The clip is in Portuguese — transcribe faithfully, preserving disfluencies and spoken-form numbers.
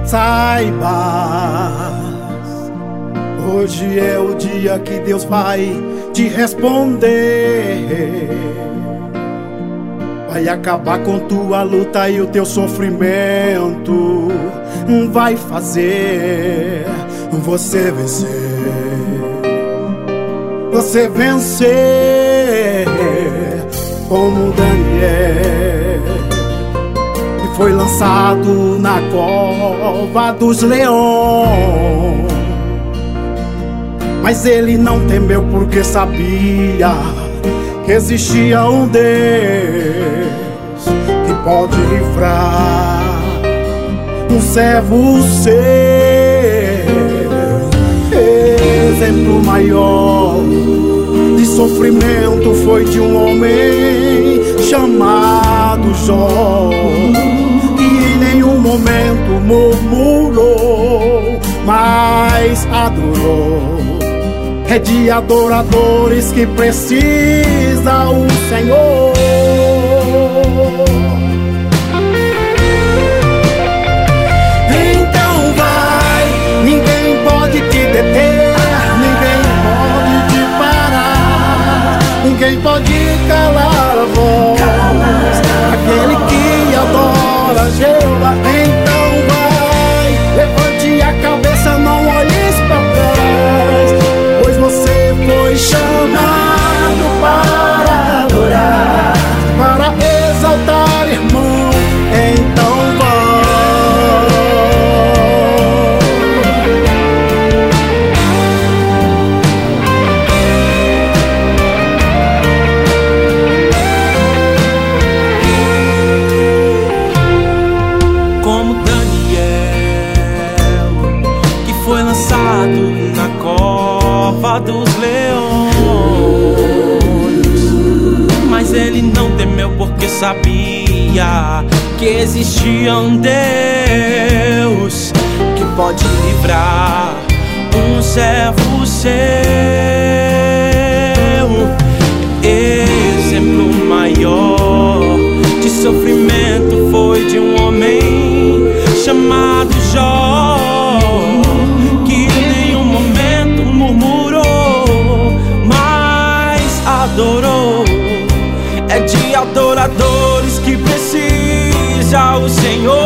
Saibas, hoje é o dia que Deus vai te responder. Vai acabar com tua luta e o teu sofrimento. Vai fazer você vencer. Você vencer como Daniel, que foi lançado na cova dos leões. Mas ele não temeu porque sabia que existia um Deus que pode livrar um servo seu. Exemplo maior de sofrimento foi de um homem chamado Jó, que em nenhum momento murmurou, mas adorou. É de adoradores que precisa o Senhor. Então vai, ninguém pode te deter, ninguém pode te parar, ninguém pode calar a voz. Aquele que adora Jeová. Então vai, levante a cabeça, não olhes para trás, pois você foi chamado para adorar, para exaltar, irmão. Então como Daniel, que foi lançado na cova dos leões, mas ele não temeu porque sabia que existia um Deus que pode livrar um servo seu. Exemplo maior de sofrimento foi de um homem chamado Jó, que em nenhum momento murmurou, mas adorou. É de adoradores que precisa o Senhor.